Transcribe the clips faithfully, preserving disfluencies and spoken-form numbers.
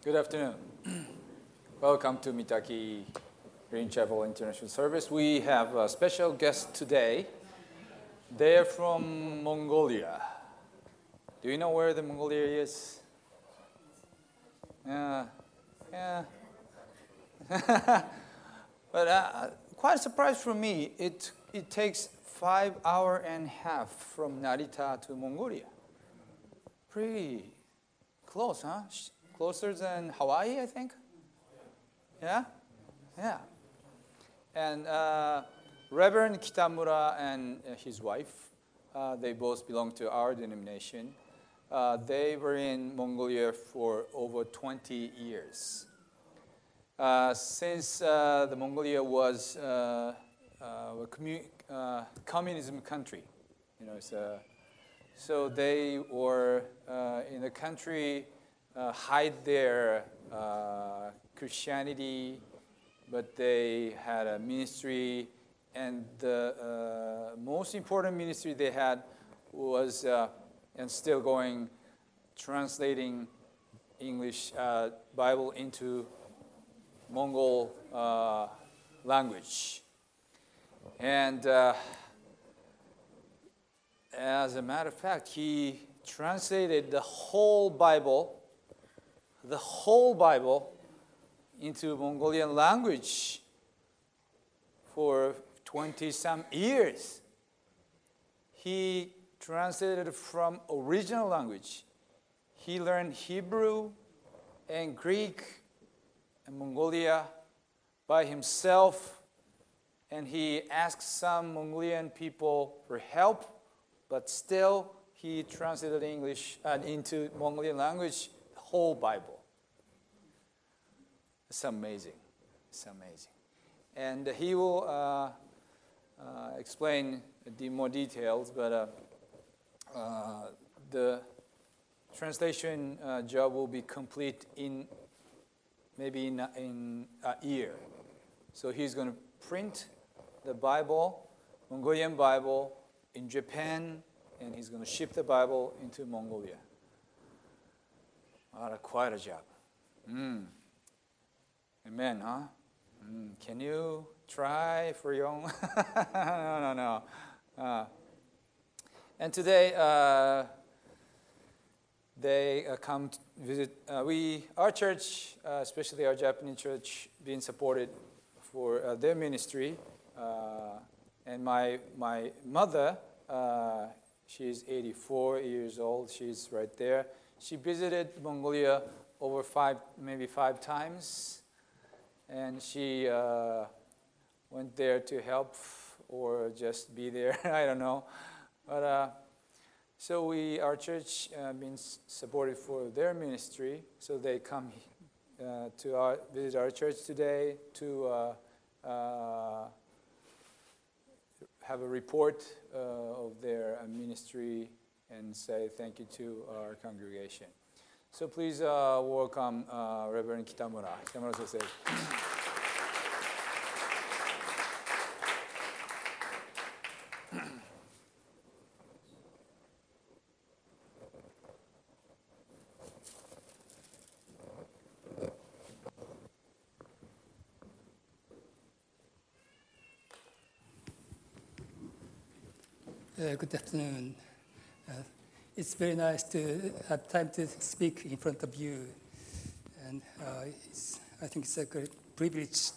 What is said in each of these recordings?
Good afternoon. Welcome to Mitaki Green Chapel International Service. We have a special guest today. They're from Mongolia. Do you know where the Mongolia is? Yeah, yeah. But uh, quite a surprise for me. It it takes five hour and a half from Narita to Mongolia. Pretty close, huh? Closer than Hawaii, I think. Yeah, yeah. And uh, Reverend Kitamura and his wife, uh, they both belong to our denomination. Uh, they were in Mongolia for over twenty years. Uh, since uh, the Mongolia was uh, uh, a commu- uh, communism country, you know, so, so they were uh, in the country, uh, hide their uh, Christianity, but they had a ministry, and the uh, most important ministry they had was, uh, and still going, translating English uh, Bible into Mongol uh, language. And uh, as a matter of fact, he translated the whole Bible, the whole Bible into Mongolian language for twenty-some years. He translated from original language. He learned Hebrew and Greek and Mongolia by himself, and he asked some Mongolian people for help, but still he translated English uh, into Mongolian language, the whole Bible. It's amazing. It's amazing. And he will uh, uh, explain the more details, but uh, uh, the translation uh, job will be complete in maybe in a, in a year. So he's going to print the Bible, Mongolian Bible, in Japan, and he's going to ship the Bible into Mongolia. What a quite a job. Mm. Amen, huh? Mm. Can you try for your own? no, no, no. Uh, and today, uh, they uh, come to visit. Uh, we, our church, uh, especially our Japanese church, being supported for uh, their ministry. Uh, and my my mother, uh, she's eighty-four years old. She's right there. She visited Mongolia over five, maybe five times, and she uh, went there to help or just be there. I don't know, but. Uh, So we, our church, uh, been supported for their ministry. So they come uh, to our visit our church today to uh, uh, have a report uh, of their uh, ministry and say thank you to our congregation. So please uh, welcome uh, Reverend Kitamura. Kitamura Sensei. Uh, good afternoon. Uh, it's very nice to have time to speak in front of you, and uh, it's, I think it's a great privilege.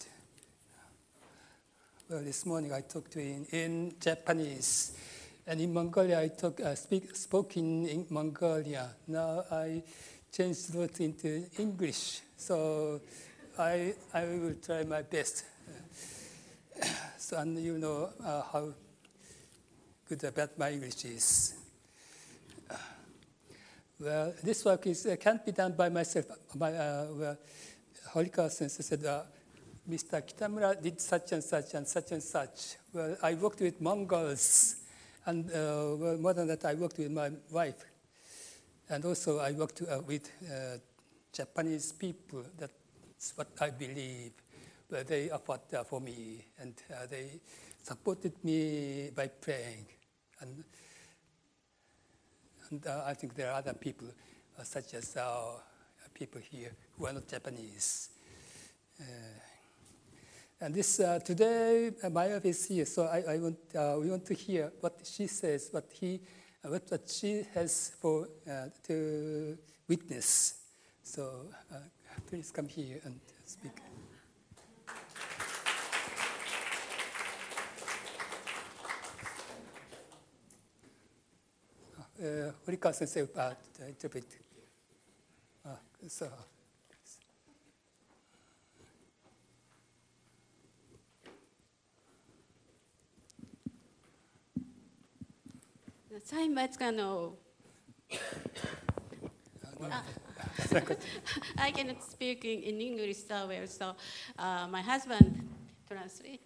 Well, this morning I talked to in, in Japanese, and in Mongolia I talk, uh, speak, spoke in, in Mongolia. Now I changed it into English, so I I will try my best. Uh, so and you know uh, how good about my English is. Uh, well, this work is uh, can't be done by myself. My uh, well, Horikawa Sensei said, uh, Mister Kitamura did such and such and such and such. Well, I worked with Mongols, and uh, well, more than that, I worked with my wife, and also I worked uh, with uh, Japanese people. That's what I believe. Well, they fought uh, for me, and uh, they supported me by praying. And, and uh, I think there are other people, uh, such as uh, people here who are not Japanese. Uh, and this uh, today, uh, my wife is here, so I, I want uh, we want to hear what she says, what he, uh, what, what she has for uh, to witness. So uh, please come here and speak. えー、堀川先生、あ、インタビュー。あ、そう。 Sorry, but no. I cannot speak in, in English so well, so uh, my husband translate.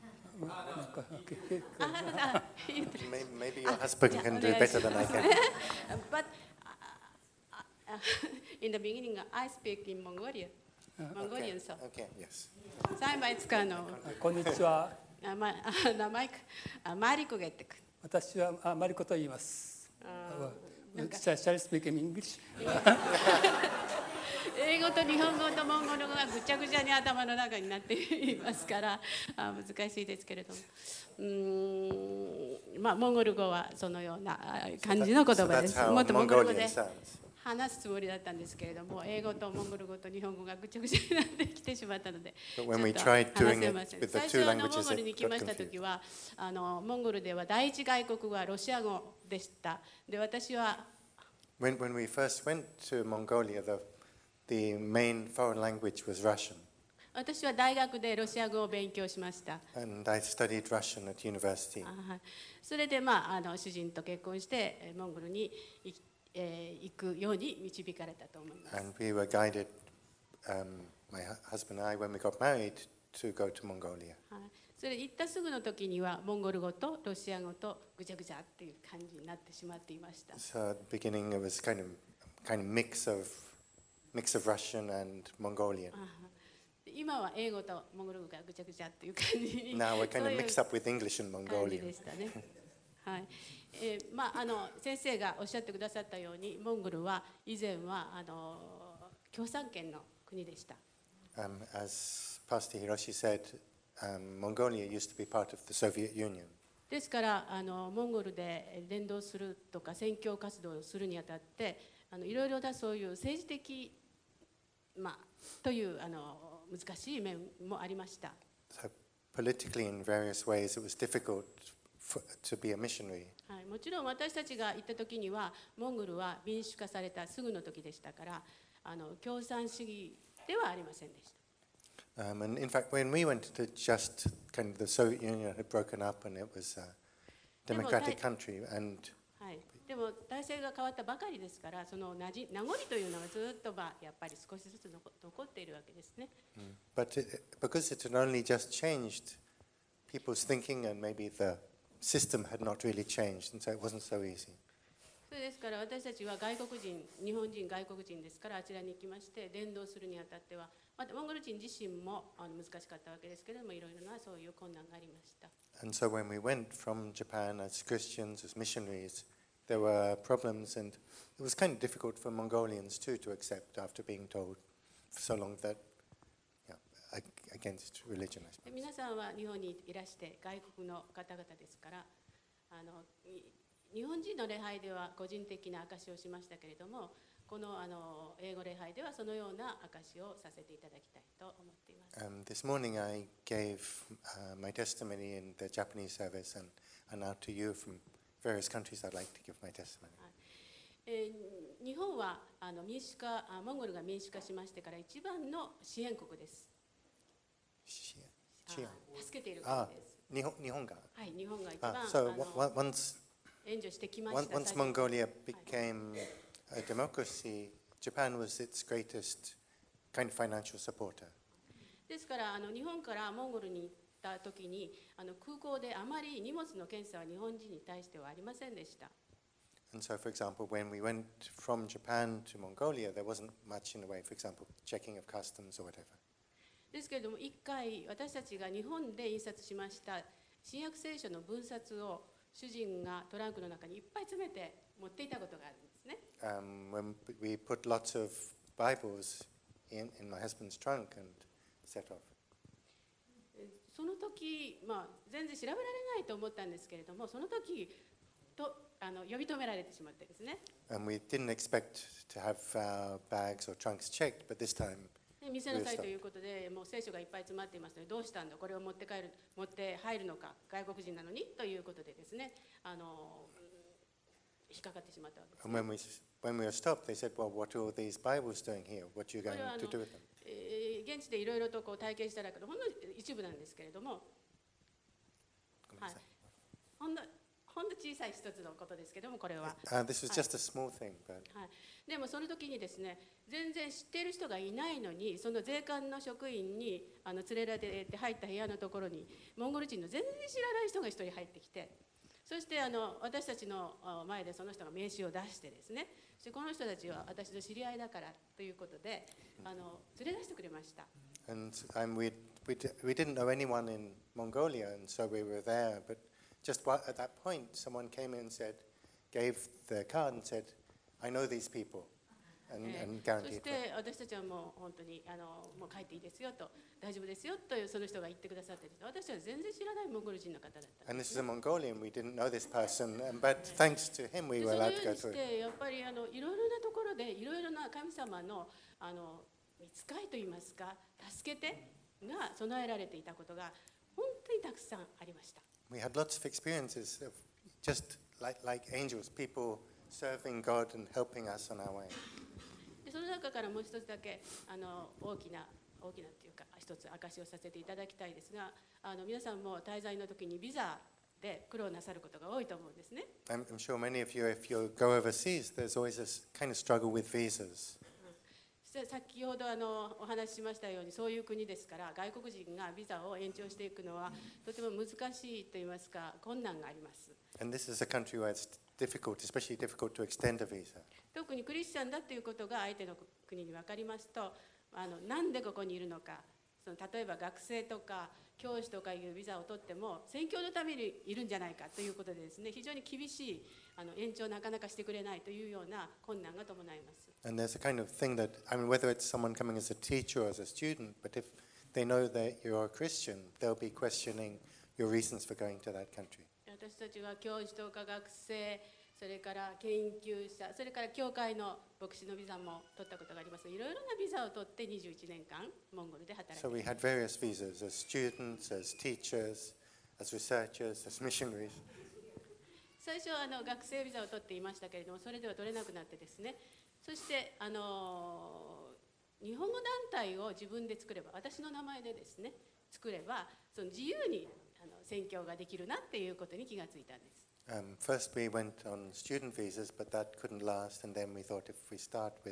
Maybe your husband can do better than I can. But uh, uh, in the beginning, I speak in Mongolian. Mongolian, so. Okay, yes. サイマイツカのこんにちは。 名前名前マリコが言ってくる。 私はあマリコと言います。Shall I speak in English? 英語と日本語とモンゴル語がぐちゃぐちゃに頭の中になっていますからあ難しいですけれども、うーんまあモンゴル語はそのような感じの言葉です。もっとモンゴル語で話すつもりだったんですけれども、英語とモンゴル語と日本語がぐちゃぐちゃになってきてしまったので、ちょっと話せません。最初のモンゴルに来ました時は、あのモンゴルでは第一外国語はロシア語でした。で、私は When when we first went to Mongolia, the the main foreign language was Russian. 私は大学でロシア語を勉強しました。 And I studied Russian at university. それでまああの主人と結婚してモンゴルに行きえー、行くように導かれたと思います。 And we were guided, um, my husband and I, when we got married, to go to Mongolia. それ行ったすぐの時にはモンゴル語とロシア語とぐちゃぐちゃっていう感じになってしまっていました。 So at the beginning it was kind of kind of mix of mix of Russian and Mongolian. 今は英語とモンゴル語がぐちゃぐちゃっていう感じに。 Now we're kind of mixed up with English and Mongolian. 感じでしたね。はい。えーまあ、あの先生がおっしゃってくださったようにモンゴルは以前はあの共産圏の国でした。 Um, as Pastor Hiroshi said, um, Mongolia used to be part of the Soviet Union. ですからあのモンゴルで伝道するとか宣教活動をするにあたってあのいろいろなそういう政治的、まあ、というあの難しい面もありました。 So politically, in various ways, it was difficult for, to be a missionary. はい、もちろん私たちが行った時にはモンゴルは民主化されたすぐの時でしたからあの共産主義ではありませんでした。 Um, and in fact, when we went to just kind of the Soviet Union had broken up and it was a democratic country, and はい、でも体制が変わったばかりですからそのなじ名残というのがずっとまあやっぱり少しずつ残残っているわけですね。 But it, because it had only just changed, people's thinking and maybe the system had not really changed, and so it wasn't so easy. それですから私たちは外国人、日本人外国人ですからあちらに行きまして伝道するにあたっては、またモンゴル人自身もあの難しかったわけですけれどもいろいろなそういう困難がありました。 And so when we went from Japan as Christians, as missionaries, there were problems, and it was kind of difficult for Mongolians too to accept after being told for so long that, yeah, against religion, I suppose. 皆さんは日本にいらして外国の方々ですからあの日本人の礼拝では個人的な証しをしましたけれどもこのあの英語礼拝ではそのような証しをさせていただきたいと思っています。 Um, this morning I gave uh, my testimony in the Japanese service, and, and now to you from various countries I'd like to give my testimony. えー、日本はあの民主化あモンゴルが民主化しましてから一番の支援国です。 支援助けている国です。 日本日本がはい、日本が一番 So once 援助してきました。 once Mongolia became a democracy, Japan was its greatest kind of financial supporter. ですからあの日本からモンゴルに行った時にあの空港であまり荷物の検査は日本人に対してはありませんでした。 And so, for example, when we went from Japan to Mongolia, there wasn't much in the way, for example, checking of customs or whatever. ですけれども一回私たちが日本で印刷しました新約聖書の文冊を主人がトランクの中にいっぱい詰めて持っていたことがあるんですね。 Um, when we put lots of Bibles in, in my husband's trunk and set off. その時、まあ、全然調べられないと思ったんですけれども、その時とあの呼び止められてしまってですね。 And we didn't expect to have our bags or trunks checked, but this time で見せなさいということで、もう聖書がいっぱい詰まっていますので、どうしたんだ、これを持って帰る、持って入るのか、外国人なのにということでですね、あの引っかかってしまったわけです、ね。 And when we, when we were stopped, they said, well, what are all these Bibles doing here? What are you こ going れはあ to の do with them? えー現地でいろいろとこう体験しただけど、ほんの一部なんですけれども、はい、ほんのほんの小さい一つのことですけども、これは。 Uh, this was just a small thing, but はい、でもその時にですね、全然知っている人がいないのに、その税関の職員にあの連れられて入った部屋のところにモンゴル人の全然知らない人が一人入ってきて、そしてあの私たちの前でその人が名刺を出してですね、そしてこの人たちは私の知り合いだからということであの連れ出してくれました。 and, and we, we, we didn't know anyone in Mongolia, and so we were there. But just at that point, someone came in and said, gave the card and said, I know these people, and, えー and そ guaranteed し them. て私たちはもう本当にあのもう帰っていいですよと、大丈夫ですよというその人が言ってくださってですね、私は全然知らないモンゴル人の方だったん And で this す is a ね。 Mongolian, we didn't know this person, and, but thanks to him, we で were その allowed よ to う go にし through. てやっぱりあのいろいろなところでいろいろな神様のあの御使いといいますか、助けてが備えられていたことが本当にたくさんありました。 We had lots of experiences of just like, like angels, people serving God and helping us on our way. でその中からもう一つだけあの大きな大きなっていうか一つ証しをさせていただきたいですが、あの皆さんも滞在の時にビザで苦労なさることが多いと思うんですね。 I'm, I'm sure many of you, if you go overseas, there's always this kind of struggle with visas. そして先ほどあのお話ししましたように、そういう国ですから外国人がビザを延長していくのはとても難しいといいますか困難があります。 And this is a country where it's difficult, especially difficult to extend a visa. 特にクリスチャンだということが相手の国に分かりますと、あのなんでここにいるのか、その例えば学生とか教師とかいうビザを取っても宣教のためにいるんじゃないかということでですね、非常に厳しいあの延長をなかなかしてくれないというような困難が伴います。 And there's a kind of thing that, I mean, whether it's someone coming as a teacher or as a student, but if they know that you're a Christian, they'll be questioning your reasons for going to that country. 私たちは教師とか学生、それから研究者、それから教会の牧師のビザも取ったことがあります。いろいろなビザを取ってにじゅういちねんかんモンゴルで働いて So we had various visas as students, as teachers, as researchers, as missionaries. 最初はあの学生ビザを取っていましたけれども、それでは取れなくなってですね、そしてあの日本語団体を自分で作れば、私の名前でですね作れば、その自由にあの宣教ができるなっていうことに気がついたんです。 Um, first we went on student visas, but that couldn't last, and then we thought if we start with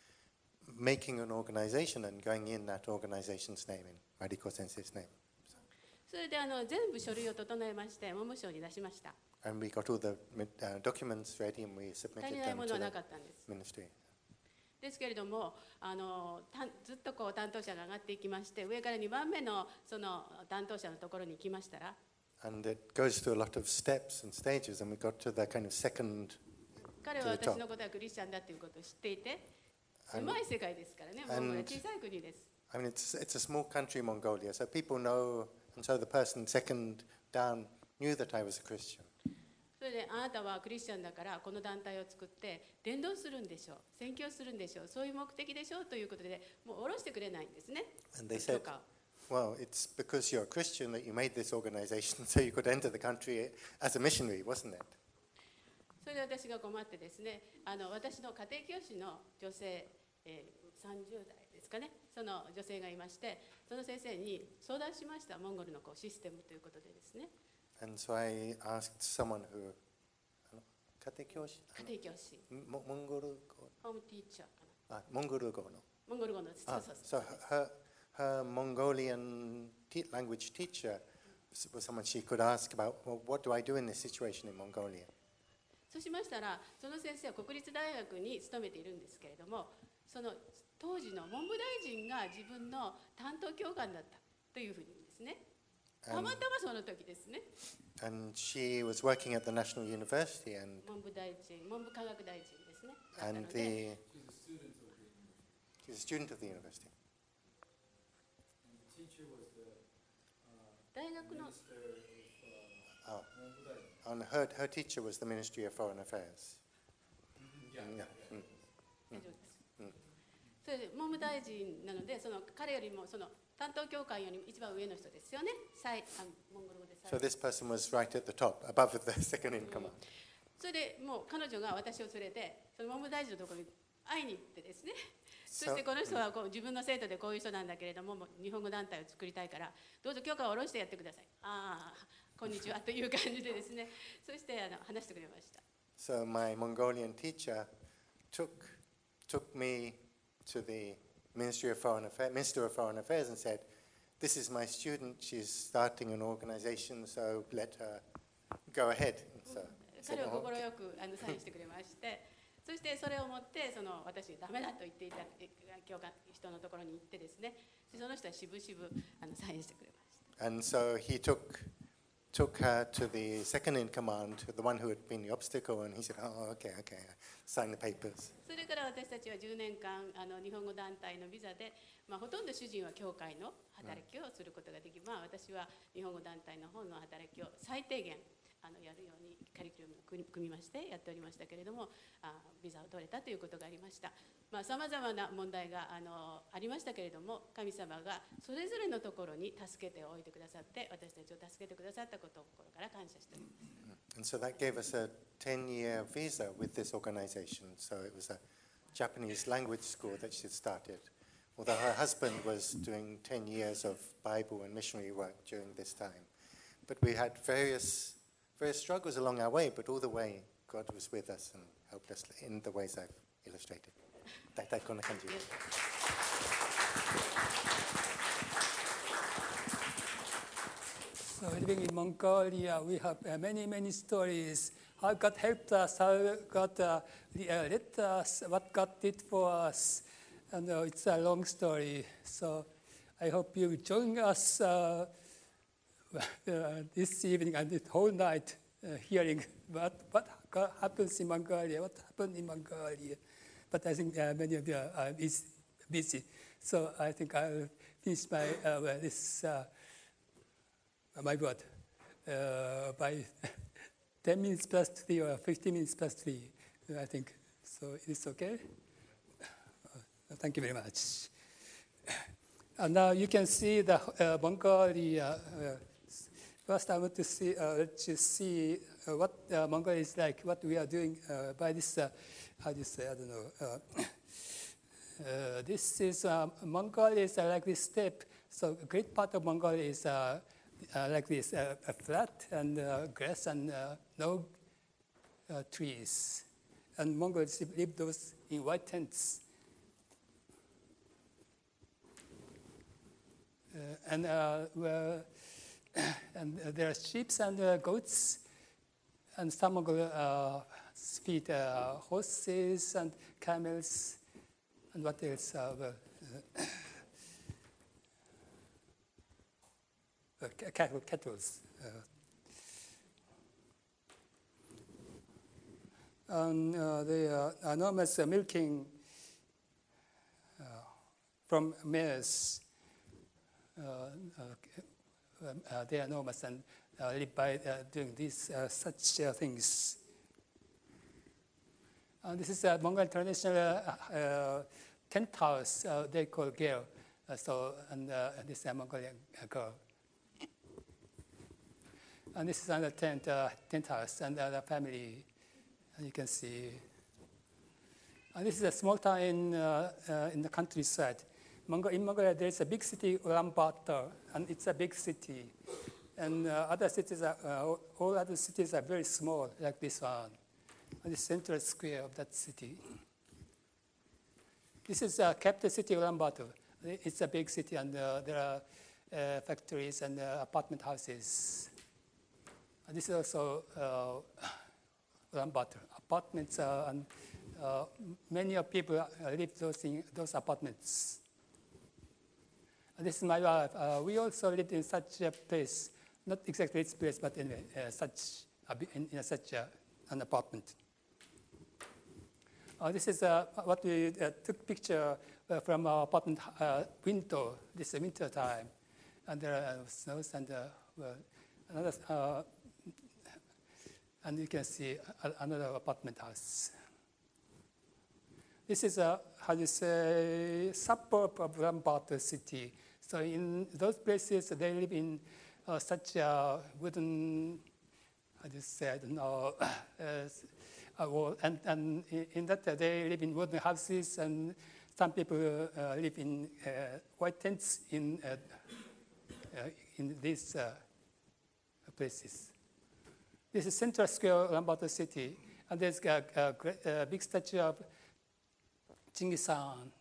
making an organization and going in that organization's name, in Mariko Sensei's name. それであの全部書類を整えまして文部省に出しました。 And we got all the uh, documents ready and we 足 submitted りない them も to のはな the かったんです。 ministry. ですけれども、あのたずっとこう担当者が上がっていきまして、上からにばんめのその担当者のところに行きましたら、 And it goes through a lot of steps and stages, and we got to the kind of second. 彼は私のことはクリスチャンだということを知っていて、狭い世界ですからね、モンゴルは小さい国です。 I mean, it's, it's a small country, Mongolia, so people know, and so the person second down knew that I was a Christian. それであなたはクリスチャンだからこの団体を作って伝道するんでしょう、宣教するんでしょう、そういう目的でしょうということでもう下ろしてくれないんですね。 And they 許 said, 可を well, it's because you're a Christian that you made this organization so you could enter the country as a missionary, wasn't it? それで私が困ってですね、あの私の家庭教師の女性、えー、さんじゅうだいですかね、その女性がいまして、その先生に相談しました。モンゴルのこうシステムということでですね。 And so I asked someone who, 家庭教師? 家庭教師、 モモンゴル語? ホームティーチャーかな。 あ、モンゴル語の。 モンゴル語のです。そう Ah, そうそう so her, her Mongolian te- language teacher was someone she could ask about, well, what do I do in this situation in Mongolia? そうしましたら、その先生は国立大学に勤めているんですけれども、その当時の文部大臣が自分の担当教官だったというふうに言うんですね。たまたまその時ですね。 And she was working at the National University, and 文部大臣、文部科学大臣ですね。だった and ので the She's a student of the university. 大学の Oh. And her, her teacher was the Ministry of Foreign Affairs. Yeah. Mm. 大丈夫です。それで文部大臣なので、その彼よりもその担当教官よりも一番上の人ですよね。最あモンゴル語で最 So this person was right at the top, above the second in command. それでもう彼女が私を連れて、その文部大臣のところに会いに行ってですね。そしてこの人はこう自分の生徒でこういう人なんだけれども、もう日本語団体を作りたいから、どうぞ許可を下ろしてやってください。ああ、こんにちはという感じでですね。そしてあの話してくれました。 So my Mongolian teacher took took me to the Ministry of Foreign Affairs, Minister of Foreign Affairs, and said, "This is my student. She's starting an organization, so let her go ahead." And so, 彼は快くあのサインしてくれまして、そしてそれを持ってその私ダメだと言っていた教官人のところに行ってですね、その人はしぶしぶあのサインしてくれました。 And so he took took her to the second in command, the one who had been the obstacle, and he said, "Oh, okay, okay, sign the papers." それから私たちはじゅうねんかんあの日本語団体のビザで、まあ、ほとんど主人は教会の働きをすることができ、まあ、私は日本語団体の方の働きを最低限あのやるようにカリキュラムを組みましてやっておりましたけれども、あビザを取れたということがありました。さまざ、まな問題があのありましたけれども、神様がそれぞれのところに助けておいてくださって、私たちを助けてくださったことを心から感謝しております。 And so that gave us a ten-year visa with this organization. So it was a Japanese language school that she had started. Although her husband was doing ten years of Bible and missionary work during this time. But we had various various struggles along our way, but all the way God was with us and helped us in the ways I've illustrated. 大体こんな感じ。 So living in Mongolia, we have uh, many, many stories. How God helped us, how God uh, uh, led us, what God did for us. And uh, it's a long story. So I hope you join us uh, uh, this evening and this whole night uh, hearing what, what happens in Mongolia, what happened in Mongolia. But I think uh, many of you are busy. So I think I'll finish my, uh, this uh, my word uh, by ten minutes past three or fifteen minutes past three, I think. So it's okay? Uh, thank you very much. And now you can see the uh, Mongolia. Uh, first, I want to see, uh, let you see uh, what uh, Mongolia is like, what we are doing uh, by this, uh, how do you say, I don't know. Uh, uh, this is, uh, Mongolia is uh, like this steppe. So a great part of Mongolia is uh, Uh, like this, uh, uh, flat and uh, grass and uh, no uh, trees. And Mongols live those in white tents. Uh, and uh, well, and uh, there are sheep and uh, goats, and some Mongol uh, feed uh, horses and camels, and what else? Uh, well, uh, Uh, cattle, kettles. Uh, and uh, the uh, enormous uh, milking uh, from mares, uh, uh, uh, they are enormous and uh, live by uh, doing these uh, such uh, things. And this is a Mongol traditional uh, uh, tent house uh, they call gel. Uh, so, and uh, this is a Mongolian girl. And this is another tent, uh, tent house, and uh, the family, and you can see. And this is a small town in, uh, uh, in the countryside. Mongo- in Mongolia, there's a big city, Ulaanbaatar, and it's a big city. And uh, other cities, are, uh, all other cities are very small, like this one. And the central square of that city. This is a capital city, Ulaanbaatar. It's a big city, and uh, there are uh, factories and uh, apartment houses. This is also uh, Ulaanbaatar apartments, uh, and uh, many of people uh, live those in those apartments. And this is my wife. Uh, we also lived in such a place, not exactly this place, but anyway, uh, such a, in, in such a, an apartment. Uh, this is uh, what we uh, took picture uh, from our apartment uh, window. This is winter time, and there are snows and uh, well, another, uh, and you can see another apartment house. This is a, how do you say, suburb of Ulaanbaatar city. So in those places, they live in uh, such a wooden, how do you say, I don't know, uh, wall. And, and in that, uh, they live in wooden houses, and some people uh, live in uh, white tents in, uh, uh, in these uh, places. This is Central Square, Ulaanbaatar city, and there's a, a, a big statue of Genghis Khan.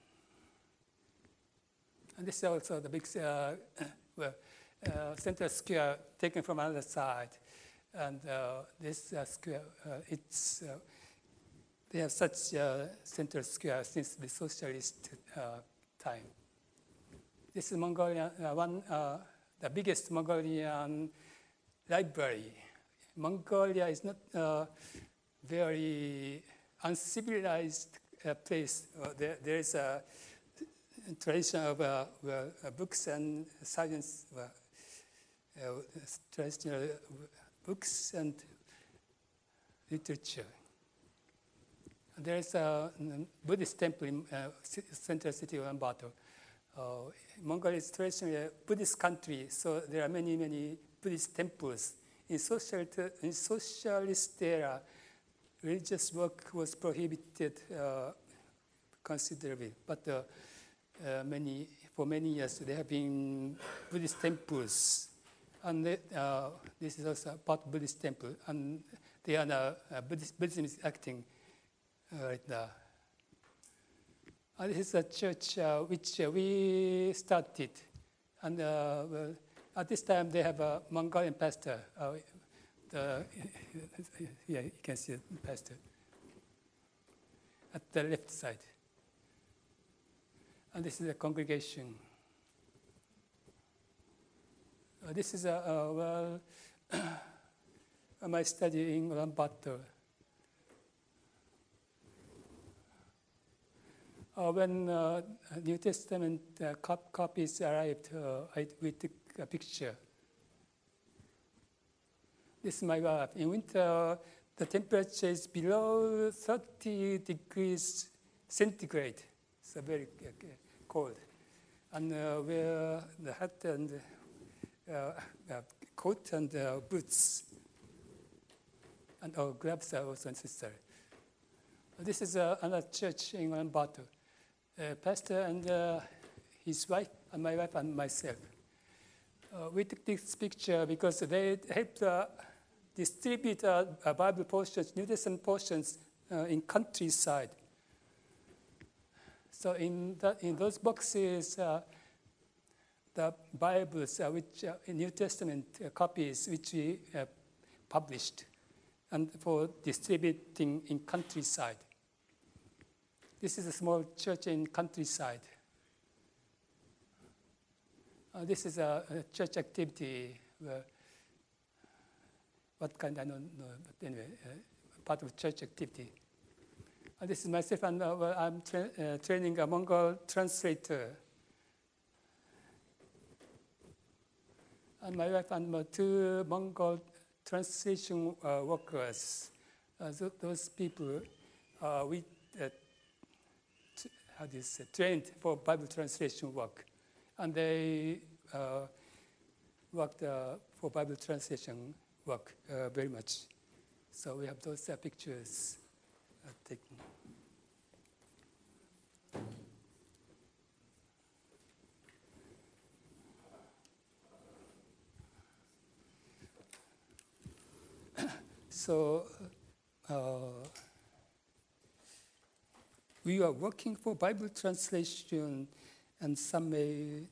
And this is also the big uh, well, uh, Central Square taken from another side. And uh, this uh, square, uh, it's, uh, they have such uh, Central Square since the socialist uh, time. This is Mongolian, uh, one, uh, the biggest Mongolian library. Mongolia is not uh, very uncivilized uh, place. Uh, there, there is a tradition of uh, uh, books and science, uh, uh, traditional books and literature. There is a Buddhist temple in uh, central city of Ulaanbaatar. Uh, Mongolia is traditionally a Buddhist country, so there are many, many Buddhist temples. In, social, in socialist era, religious work was prohibited uh, considerably, but uh, uh, many, for many years there have been Buddhist temples, and they, uh, this is also part of Buddhist temple, and they are now, uh, Buddhist, Buddhism is acting uh, right now. And this is a church uh, which uh, we started, and uh, well, at this time, they have a Mongolian pastor. Uh, the, yeah, you can see the pastor at the left side. And this is a congregation. Uh, this is a, uh, well, my study in Ulaanbaatar. Uh, when uh, New Testament uh, cop copies arrived, uh, I, we took a picture. This is my wife. In winter, the temperature is below thirty degrees centigrade. It's very uh, cold. And uh, wear the hat and uh, uh, coat and uh, boots. And our gloves are also necessary. This is uh, another church in Ulaanbaatar. Uh, pastor and uh, his wife, and my wife and myself. Uh, we took this picture because they helped uh, distribute uh, Bible portions, New Testament portions uh, in countryside. So in, the, in those boxes, uh, the Bibles, uh, which uh, New Testament uh, copies, which we uh, published, and for distributing in countryside. This is a small church in countryside. Uh, this is a, a church activity. Where, what kind, I don't know, but anyway, uh, part of church activity. Uh, this is myself, and uh, well, I'm tra uh, training a Mongol translator. And my wife and my two Mongol translation uh, workers. Uh, th those people, uh, we uh, how do you say, trained for Bible translation work. And they uh, worked uh, for Bible translation work uh, very much. So we have those uh, pictures uh, taken. So uh, we are working for Bible translation, and some may.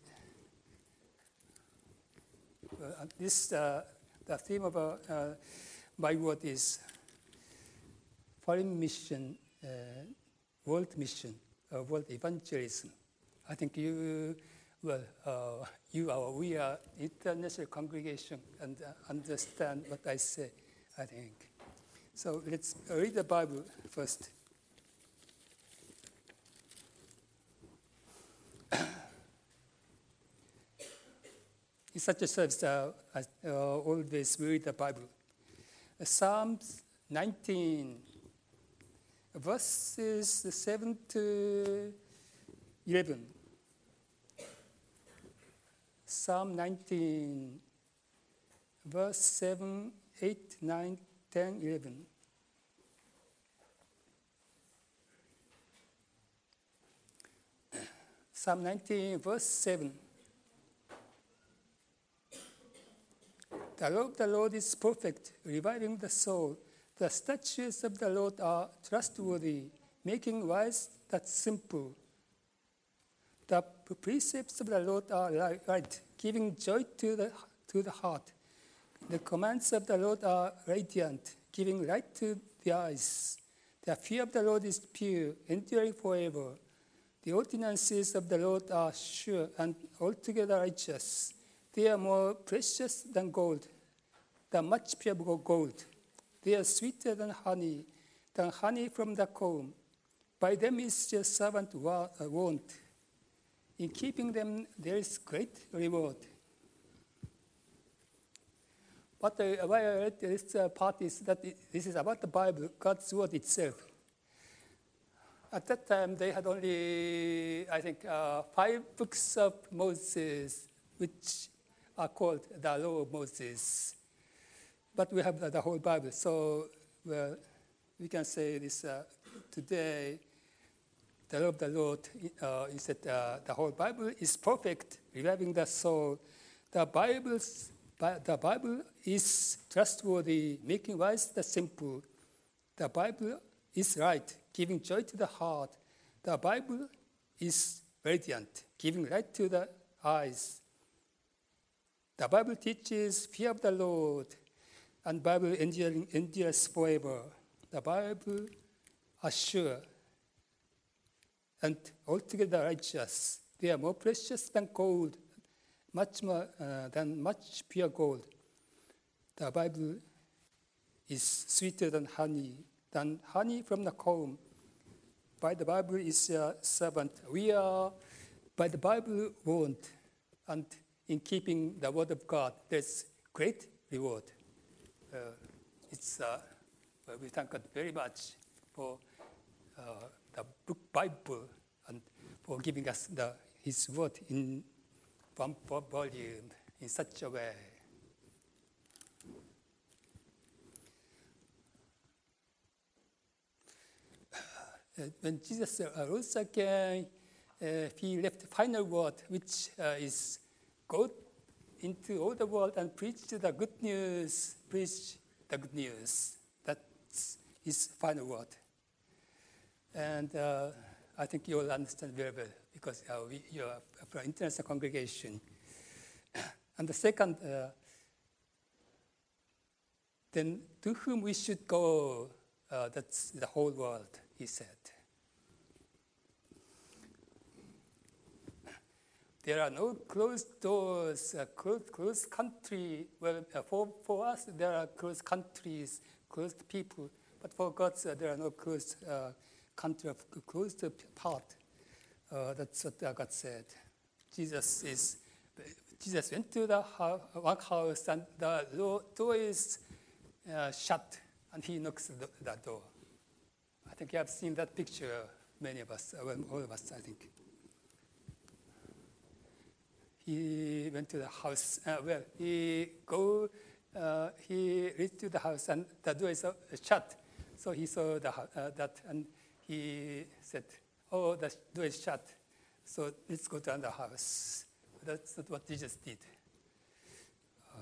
Uh, this uh, the theme of uh, uh, my word is foreign mission, uh, world mission, uh, world evangelism. I think you, well, uh, you are, we are international congregation and uh, understand what I say, I think. So let's read the Bible first. in such a service, uh, I uh, always read the Bible. Psalms nineteen, verses seven to eleven. Psalm nineteen, verse seven, eight, nine, ten, eleven. Psalm nineteen, verse seven. The law of the Lord is perfect, reviving the soul. The statutes of the Lord are trustworthy, making wise the simple. The precepts of the Lord are right, giving joy to the, to the heart. The commands of the Lord are radiant, giving light to the eyes. The fear of the Lord is pure, enduring forever. The ordinances of the Lord are sure and altogether righteous. They are more precious than gold, than much pure gold. They are sweeter than honey, than honey from the comb. By them is your servant warned. In keeping them, there is great reward. But uh, why I read this uh, part is that it, this is about the Bible, God's word itself. At that time, they had only, I think, uh, five books of Moses, which are called the Law of Moses. But we have the, the whole Bible, so well, we can say this uh, today. The law of the Lord uh, is that uh, the whole Bible is perfect, reviving the soul. The Bible's, the Bible is trustworthy, making wise the simple. The Bible is right, giving joy to the heart. The Bible is radiant, giving light to the eyes. The Bible teaches fear of the Lord, and Bible enduring, endures forever. The Bible are sure and altogether righteous. They are more precious than gold, much more uh, than much pure gold. The Bible is sweeter than honey, than honey from the comb. By the Bible is a servant. We are by the Bible warned, and in keeping the word of God, there's great reward. Uh, it's uh, well, we thank God very much for uh, the book Bible and for giving us the, His word in one volume in such a way. Uh, when Jesus uh, rose again, uh, He left the final word, which uh, is go into all the world and preach the good news. Preach the good news. That's His final word. And uh, I think you will understand very well because uh, we, you are from international congregation. And the second, uh, then to whom we should go, uh, that's the whole world, He said. There are no closed doors, uh, closed, closed country. Well, uh, for, for us, there are closed countries, closed people. But for God, uh, there are no closed uh, country, of closed part. Uh, that's what uh, God said. Jesus is. Jesus went to the house, one house, and the door is uh, shut, and He knocks the, the door. I think you have seen that picture, many of us, well, all of us, I think. He went to the house. Uh, well, he go. Uh, he reached to the house, and the door is uh, shut. So he saw the, uh, that, and he said, "Oh, the door is shut. So let's go to another house." That's not what Jesus did. Uh,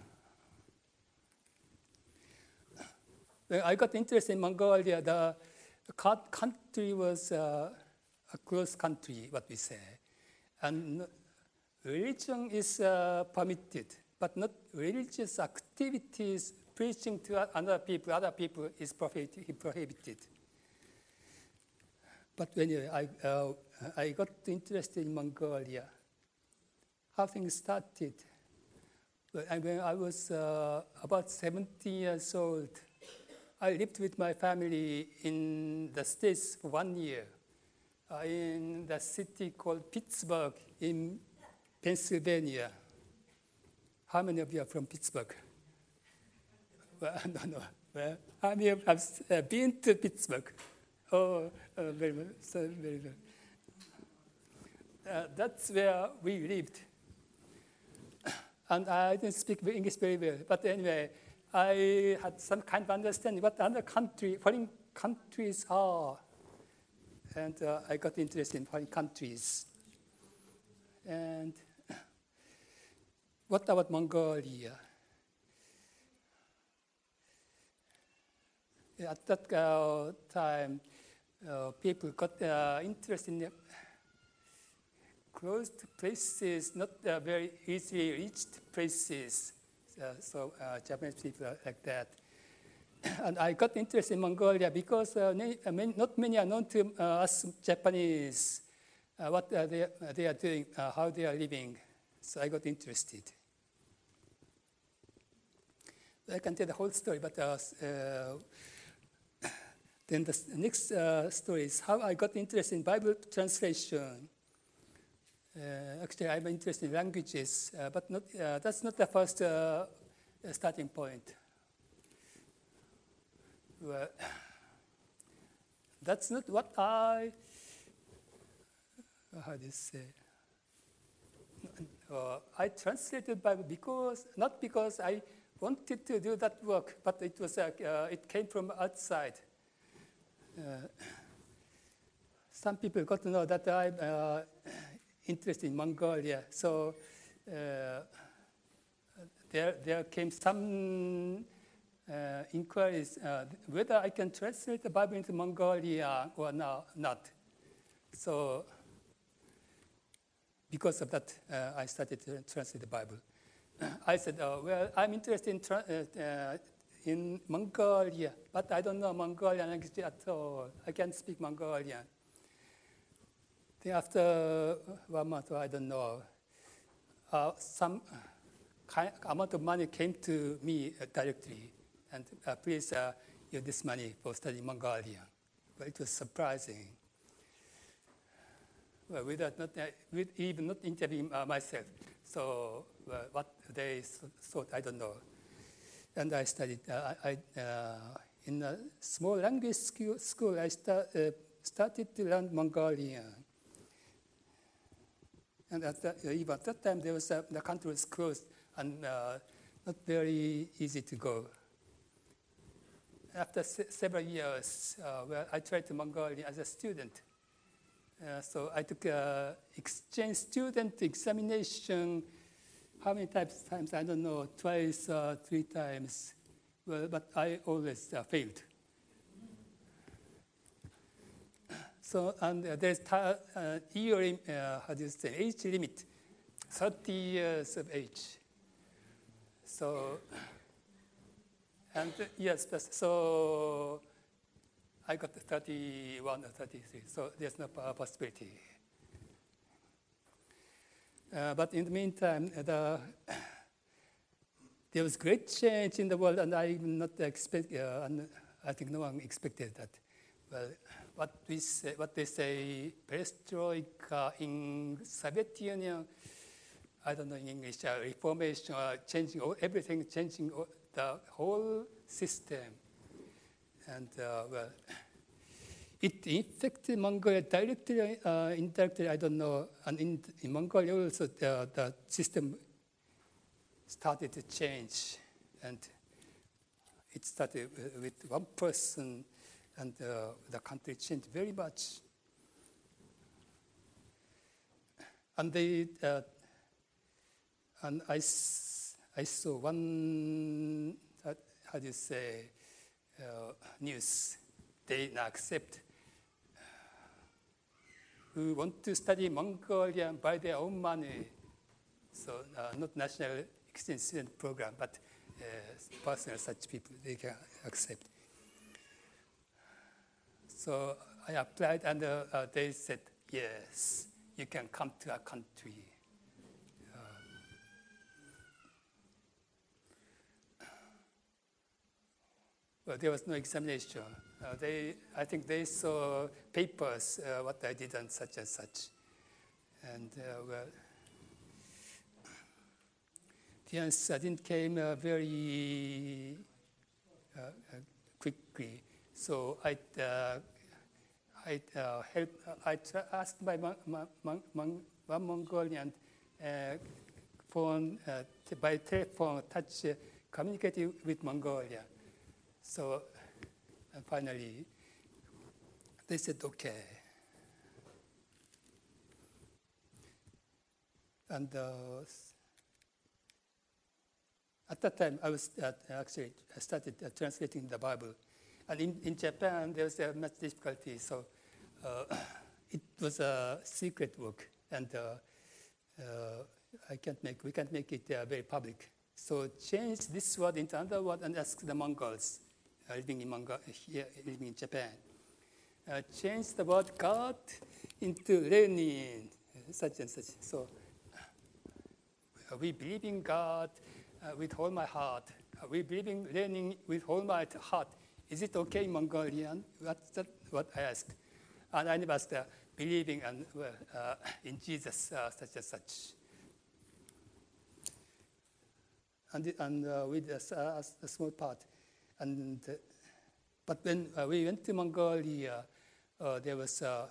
when I got interested in Mongolia, the, the country was uh, a closed country, what we say, and religion is uh, permitted, but not religious activities. Preaching to other people, other people is prohibited. But when I, uh, I got interested in Mongolia, how things started. When I was uh, about seventeen years old, I lived with my family in the States for one year, uh, in the city called Pittsburgh in Pennsylvania. how many of you are from Pittsburgh? Well, no, no. Well, how many of you have uh, been to Pittsburgh? Oh, uh, very well. So very well. Uh, that's where we lived. And I didn't speak English very well. But anyway, I had some kind of understanding what other country, foreign countries are. And uh, I got interested in foreign countries. And what about Mongolia? At that uh, time, uh, people got uh, interested in closed places, not uh, very easily reached places. Uh, so uh, Japanese people are like that. And I got interested in Mongolia because uh, not many are known to uh, us Japanese, uh, what uh, they, uh, they are doing, uh, how they are living. So I got interested. I can tell the whole story, but uh, uh, then the next uh, story is how I got interested in Bible translation. Uh, actually, I'm interested in languages, uh, but not, uh, that's not the first uh, starting point. Well, that's not what I, how do you say? Uh, I translated Bible because, not because I wanted to do that work, but it was uh, uh, it came from outside. Uh, some people got to know that I'm uh, interested in Mongolia, so uh, there there came some uh, inquiries uh, whether I can translate the Bible into Mongolia or no, not. So because of that, uh, I started to translate the Bible. I said, oh, well, I'm interested in, tra- uh, uh, in Mongolia, but I don't know Mongolian language at all. I can't speak Mongolian. Then after one month, I don't know, uh, some kind, amount of money came to me uh, directly, and uh, please uh, use this money for studying Mongolian. But it was surprising. Well, without not, uh, with even not interviewing uh, myself. So uh, what they thought, I don't know. And I studied, uh, I, uh, in a small language school, school I start, uh, started to learn Mongolian. And at that, uh, even at that time, there was, uh, the country was closed and uh, not very easy to go. After se- several years, uh, well, I tried to Mongolia as a student. Uh, so I took uh, exchange student examination. How many times? Times I don't know. Twice, uh, three times. Well, but I always uh, failed. So and uh, there's ta- uh, year, uh, how do you say, age limit, thirty years of age. So and uh, yes, so. I got thirty-one or thirty-three, so there's no possibility. Uh, but in the meantime, the, there was great change in the world, and I did not expect. Uh, and I think no one expected that. Well, what we say, what they say, perestroika in Soviet Union. I don't know in English. Uh, reformation, uh, changing all, everything, changing all, the whole system. And uh, well, it infected Mongolia directly, uh, indirectly, I don't know. And in, in Mongolia also, the, the system started to change. And it started with one person, and uh, the country changed very much. And they, uh, and I, I saw one, uh, how do you say, Uh, news, they accept who want to study Mongolian by their own money. So uh, not national exchange student program, but uh, personal such people, they can accept. So I applied and uh, uh, they said, yes, you can come to our country. Well, there was no examination. Uh, they, I think they saw papers, uh, what I did and such and such. And uh, well, audience uh, didn't came uh, very uh, uh, quickly. So I uh, I uh, helped. Uh, I tra- asked my Mon- Mon- Mon- Mon- one Mongolian uh, phone uh, t- by telephone touch uh, communicating with Mongolia. So uh, finally, they said okay. And uh, at that time, I was uh, actually I started uh, translating the Bible, and in, in Japan there was uh, much difficulty. So uh, it was a secret work, and uh, uh, I can't make we can't make it uh, very public. So change this word into another word and ask the Mongols uh, living in Mongo- here living in Japan. Uh, change the word God into Lenin, such and such. So uh, we believe in God uh, with all my heart. Uh, we believe in Lenin with all my heart. Is it okay in Mongolian? What's that? What I asked. And I never asked uh, believing and, well, uh, in Jesus, uh, such and such. And, and uh, with a, a, a small part. And, uh, but when uh, we went to Mongolia, uh, there was uh,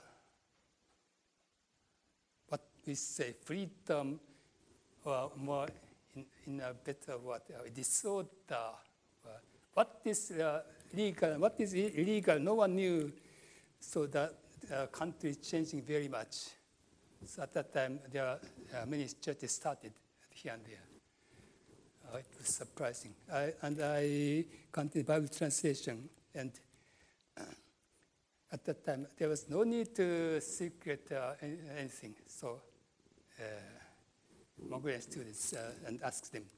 what we say freedom, or more in, in a better word, uh, disorder. Uh, what is uh, legal, what is illegal, no one knew. So the uh, country is changing very much. So at that time, there are uh, many churches started here and there. Uh, it was surprising. I, and I continued Bible translation. And uh, at that time, there was no need to secret uh, anything. So uh, Mongolian students uh, and asked them,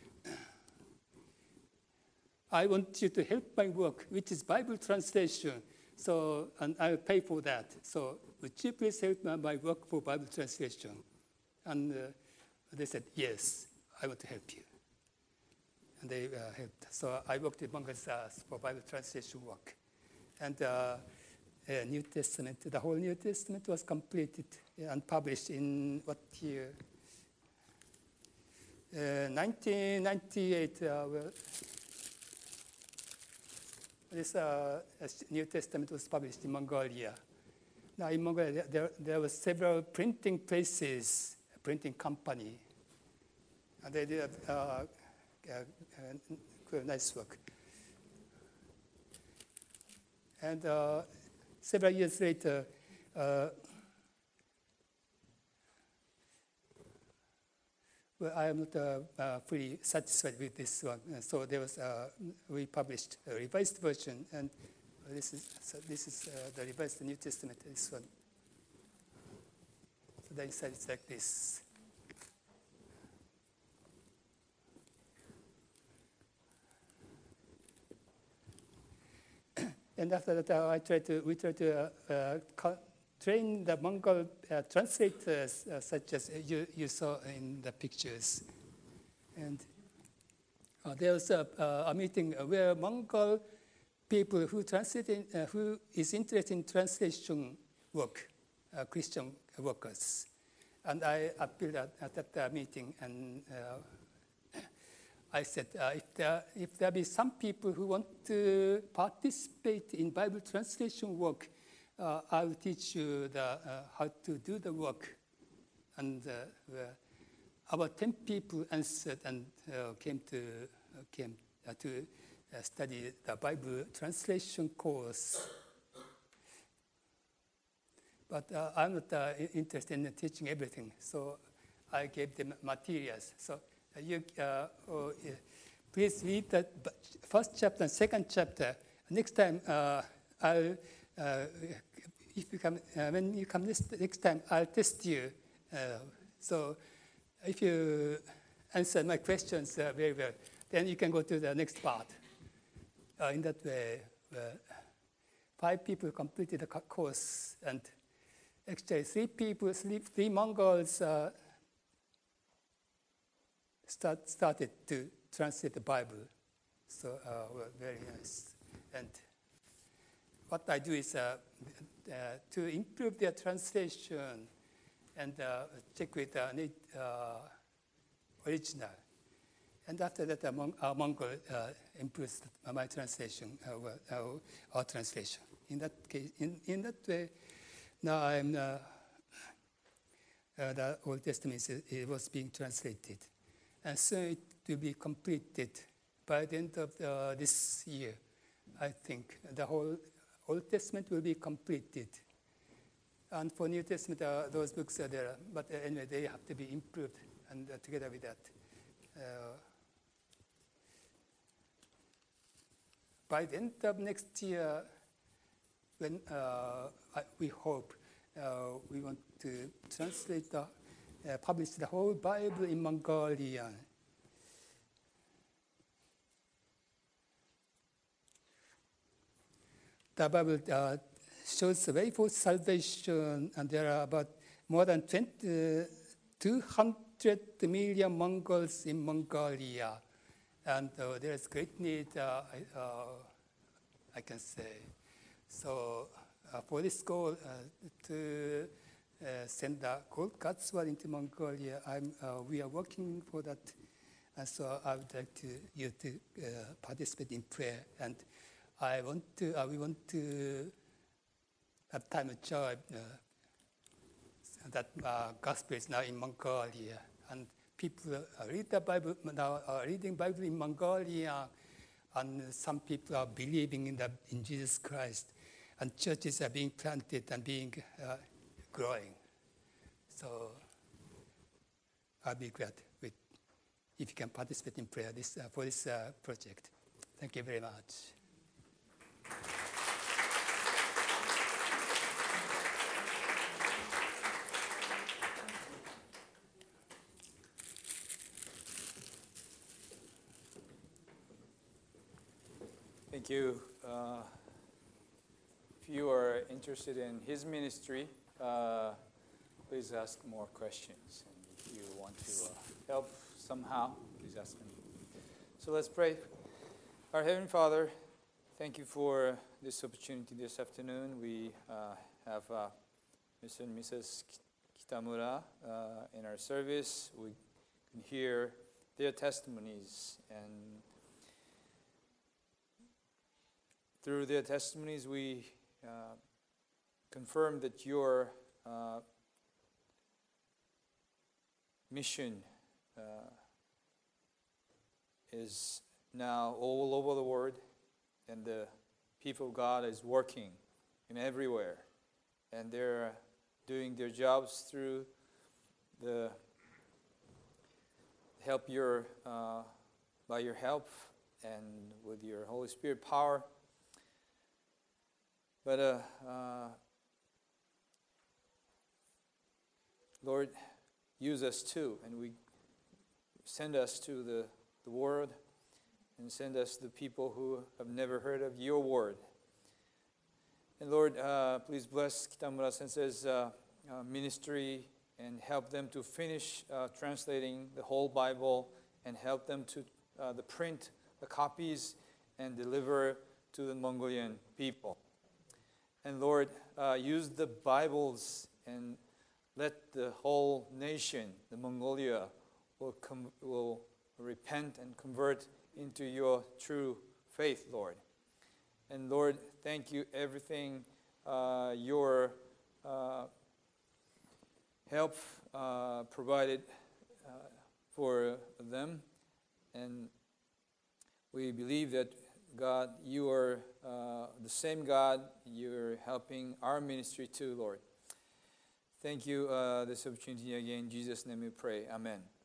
I want you to help my work, which is Bible translation. So, and I'll pay for that. So would you please help my work for Bible translation? And uh, they said, yes, I want to help you. And they uh, helped. So I worked with Mongols uh, for Bible translation work. And uh, uh, New Testament, the whole New Testament was completed and published in what year? Uh, nineteen ninety-eight. Uh, well, this uh, New Testament was published in Mongolia. Now in Mongolia, there, there were several printing presses, a printing company. And they did uh, uh, uh, nice work. And uh, several years later, uh, well, I am not uh, uh, fully satisfied with this one. Uh, so there was, uh, we published a revised version, and this is, so this is uh, the revised New Testament, this one. So the inside is like this. And after that, uh, I tried to, we tried to uh, uh, train the Mongol uh, translators, uh, such as you, you saw in the pictures. And uh, there was a, uh, a meeting where Mongol people who translate, uh, who is interested in translation work, uh, Christian workers. And I appeared at, at that uh, meeting, and uh, I said, uh, if, there, if there be some people who want to participate in Bible translation work, uh, I will teach you the, uh, how to do the work. And uh, uh, about ten people answered and uh, came to uh, came uh, to uh, study the Bible translation course. But uh, I'm not uh, interested in teaching everything, so I gave them materials. So uh, you uh, oh, yeah. Please read the first chapter and second chapter. Next time, uh, I'll, uh, if you come, uh, when you come next, next time, I'll test you. Uh, so if you answer my questions uh, very well, then you can go to the next part. Uh, in that way, uh, five people completed the course, and actually three people, three, three Mongols uh, start, started to translate the Bible. So uh, well, very nice. And what I do is uh, uh, to improve their translation and uh, check with the uh, original. And after that, uh, Mon- uh, Mongol uh, improves my translation, uh, well, uh, our translation. In that case, in, in that way, now I'm uh, uh, the Old Testament is, it was being translated, and soon it will be completed by the end of the, this year. I think the whole Old Testament will be completed, and for New Testament, uh, those books are there, but uh, anyway, they have to be improved, and uh, together with that. Uh, by the end of next year, when uh, I, we hope uh, we want to translate the, uh, publish the whole Bible in Mongolian. The Bible uh, shows the way for salvation, and there are about more than twenty, uh, two hundred million Mongols in Mongolia, and uh, there is great need, uh, I, uh, I can say. So uh, for this goal, uh, to uh, send the gold Gatswal into Mongolia, I'm, uh, we are working for that, and so I would like to, you to uh, participate in prayer, and I want to, uh, we want to have time of joy uh, that uh, gospel is now in Mongolia, and people uh, read the Bible now, are reading Bible in Mongolia, and some people are believing in the in Jesus Christ, and churches are being planted and being uh, growing. So I'll be glad with if you can participate in prayer this uh, for this uh, project. Thank you very much. Thank you. Uh, if you are interested in his ministry, uh, please ask more questions. And if you want to uh, help somehow, please ask me. So let's pray. Our Heavenly Father, thank you for this opportunity this afternoon. We uh, have uh, Mister and Missus Kitamura uh, in our service. We can hear their testimonies, and through their testimonies, we uh, confirm that your uh, mission uh, is now all over the world, and the people of God is working in everywhere, and they're doing their jobs through the help your uh, by your help and with your Holy Spirit power. But uh, uh, Lord, use us too, and we send us to the, the world, and send us the people who have never heard of your word. And Lord, uh, please bless Kitamura Sensei's uh, uh, ministry, and help them to finish uh, translating the whole Bible, and help them to uh, the print the copies and deliver to the Mongolian people. And Lord, uh, use the Bibles and let the whole nation, the Mongolia, will com- will repent and convert into your true faith, Lord. And Lord, thank you everything uh, your uh, help uh, provided uh, for them. And we believe that, God, you are uh, the same God. You're helping our ministry too, Lord. Thank you uh, this opportunity again. In Jesus' name we pray. Amen.